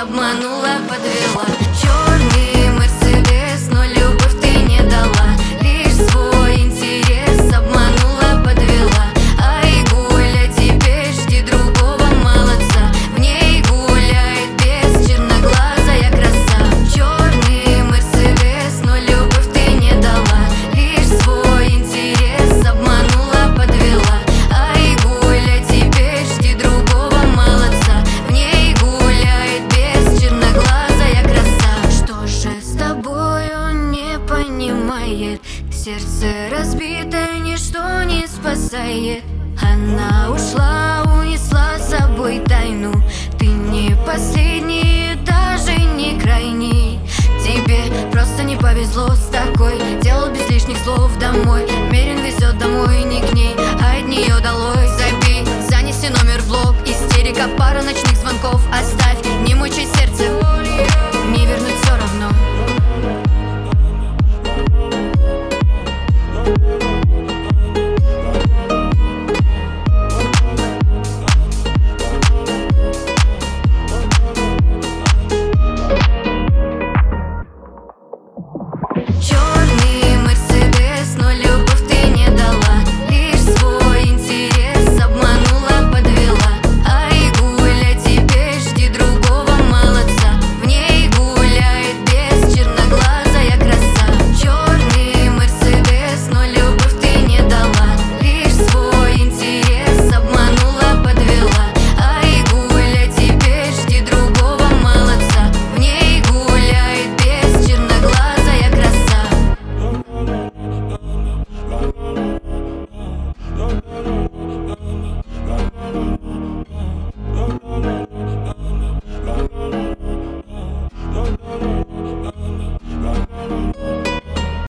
обманула, подвела. Черный Мерседес, но любовь ты не дала. Лишь свой интерес обманула, подвела. Ай, Гуля, теперь жди другого молодца. В ней гуляет без черноглазая краса. Черный Мерседес, но любовь ты не дала. Лишь свой интерес обманула, подвела. Ай, Гуля, теперь жди другого молодца. В ней гуляет без черноглазая краса. Что же с тобой он не понимает? Сердце разбитое, ничто не спасает. Она ушла, унесла с собой тайну. Ты не последний, даже не крайний.